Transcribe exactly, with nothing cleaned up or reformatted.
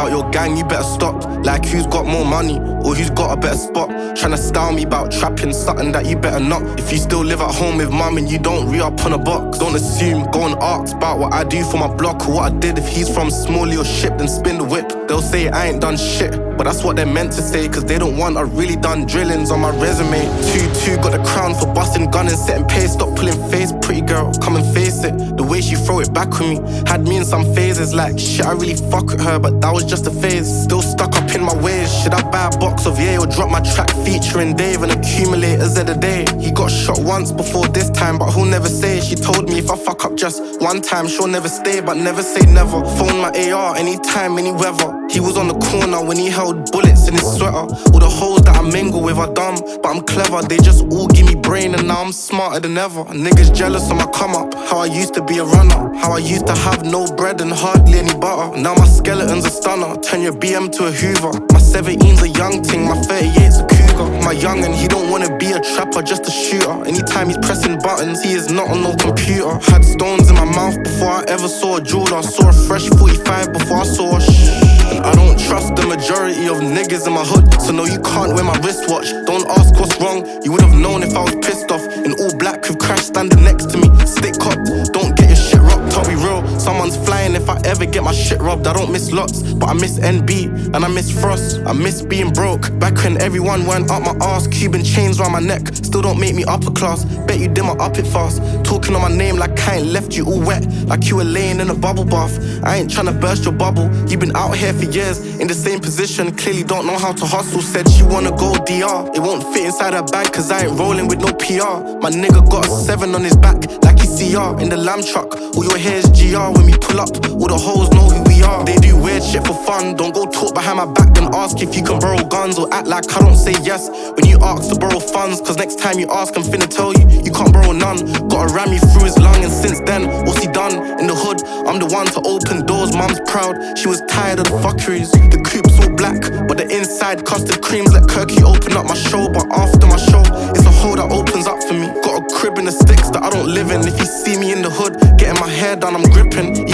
about your gang, you better stop. Like who's got more money, or who's got a better spot. Tryna style me about trapping, something that you better not. If you still live at home with mum and you don't re-up on a box, don't assume, go and ask about what I do for my block, or what I did. If he's from Smalley or Ship, then spin the whip. They'll say I ain't done shit, but that's what they're meant to say, cause they don't want I really done drillings on my resume. two two got the crown for busting gun and setting pace. Stop pulling face, pretty girl, come and face it. The way she throw it back with me had me in some phases. Like shit, I really fuck with her, but that was just a phase. Still stuck up in my ways. Should I buy a box of Yale or drop my track featuring Dave and accumulators of the day? He got shot once before this time, but he'll never say. She told me if I fuck up just one time, she'll never stay, but never say never. Phone my A R anytime, any weather. He was on the corner when he held bullets in his sweater. All the hoes that I mingle with are dumb, but I'm clever. They just all give me brain and now I'm smarter than ever. Niggas jealous of my come up, how I used to be a runner, how I used to have no bread and hardly any butter. Now my skeleton's a stunner, turn your B M to a Hoover. My seventeen's a young ting, my thirty-eight's a cougar. My youngin', he don't wanna be a trapper, just a shooter. Anytime he's pressing buttons, he is not on no computer. Had stones in my mouth before I ever saw a jeweler. Saw a fresh forty-five before I saw a shh. I don't trust the majority of niggas in my hood, so no, you can't wear my wristwatch. Don't ask what's wrong, you would've known if I was pissed off. In all black with Crash standing next to me. Stick copped, don't get your shit rocked, I'll be real. Someone's flying if I ever get my shit robbed. I don't miss lots, but I miss N B and I miss Frost. I miss being broke, back when everyone went up my ass. Cuban chains round my neck, still don't make me upper class. Bet you did my up it fast, talking on my name like I ain't left you all wet, like you were laying in a bubble bath. I ain't tryna burst your bubble, you been out here for years in the same position, clearly don't know how to hustle. Said she wanna go D R, it won't fit inside her bag cause I ain't rolling with no P R. My nigga got a seven on his back like he C R in the lamb truck. All your hair's G R when we pull up, all the hoes know who we are. They do weird shit for fun, don't go talk behind my back then ask if you can borrow guns, or act like I don't say yes when you ask to borrow funds. Cause next time you ask I'm finna tell you, you can't borrow none. Gotta ram you through his lung, and since then, what's he done? In the hood, I'm the one to open doors, mum's proud. She was tired of the fuckeries. The coup's all black, but the inside custard creams let Kirky open up my show. But after my show, it's a hole that opens up for me. Got a crib in the sticks that I don't live in. If you see me in the hood, getting my hair done, I'm gripping.